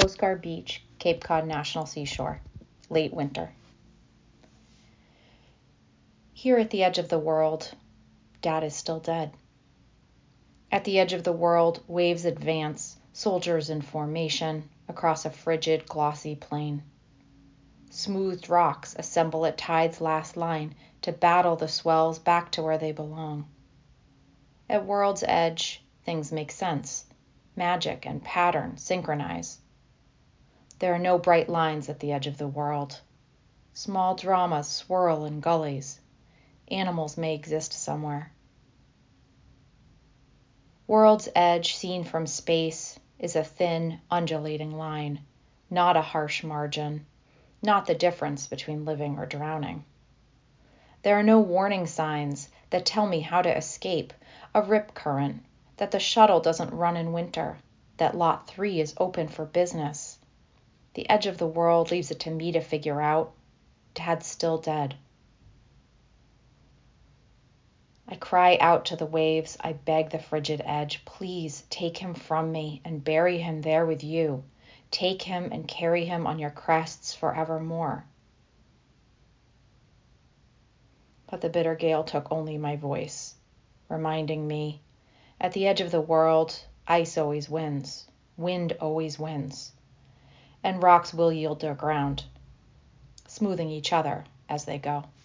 Coast Guard Beach, Cape Cod National Seashore, late winter. Here at the edge of the world, Dad is still dead. At the edge of the world, waves advance, soldiers in formation, across a frigid, glossy plain. Smoothed rocks assemble at tide's last line to battle the swells back to where they belong. At world's edge, things make sense. Magic and pattern synchronize. There are no bright lines at the edge of the world. Small dramas swirl in gullies. Animals may exist somewhere. World's edge, seen from space, is a thin, undulating line, not a harsh margin, not the difference between living or drowning. There are no warning signs that tell me how to escape a rip current, that the shuttle doesn't run in winter, that Lot 3 is open for business. The edge of the world leaves it to me to figure out. Dad's still dead. I cry out to the waves. I beg the frigid edge, please take him from me and bury him there with you. Take him and carry him on your crests forevermore. But the bitter gale took only my voice, reminding me, at the edge of the world, ice always wins, wind always wins, and rocks will yield their ground, smoothing each other as they go.